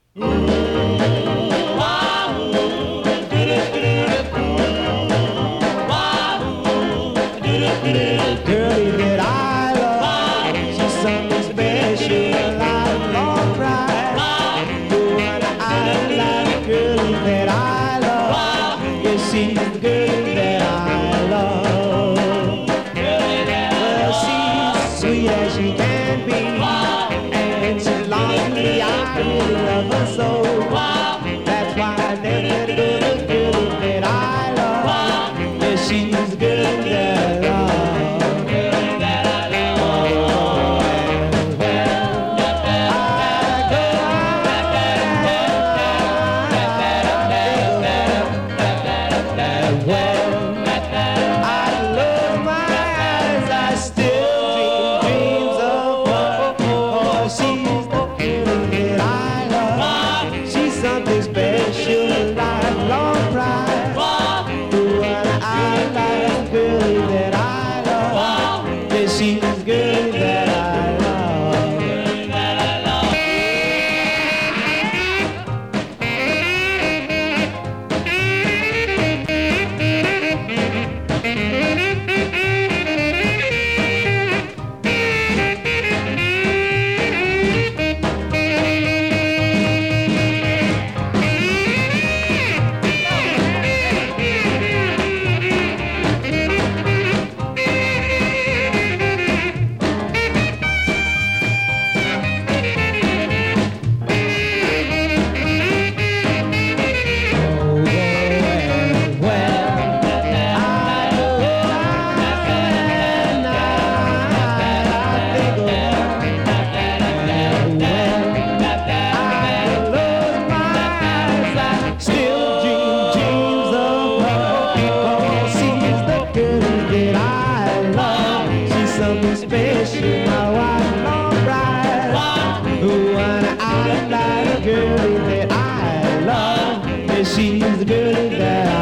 Girlie that I love, she's something special, I long pride. The one I like, girlie that I love, yes, she's the girlie that I love. Well, she's sweet as she can be, and she belongs to me, I really love her so. That's why I never let her go, the girlie that I love, yes, she's the girlie that I love. She's the girl that I love. Special, my wife, long bride. The one I like, the girl that I love, and she's the girl that I